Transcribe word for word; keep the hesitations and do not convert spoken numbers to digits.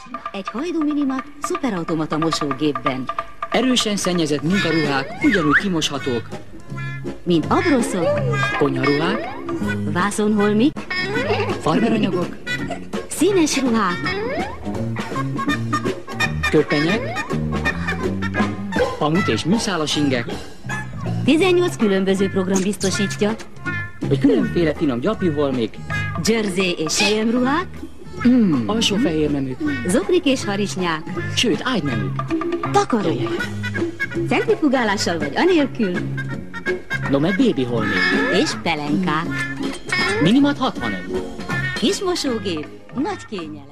Egy hajdú minimat szuperautomata mosógépben. Erősen szennyezett munkaruhák ugyanúgy kimoshatók, Mint abroszok, konyharuhák, vászonholmik, farmeranyagok, színes ruhák, köpenyek, pamut és műszálas ingek, tizennyolc különböző program biztosítja, vagy különféle finom gyapjúholmik, jersey és selyemruhák, mm, alsó fehér neműk, zoknik és harisnyák, sőt ágyneműk. takarók, centrifugálással vagy anélkül, No meg bébiholmik. és pelenkák. Minimat hatvanöt. Kis mosógép, nagy kényelem.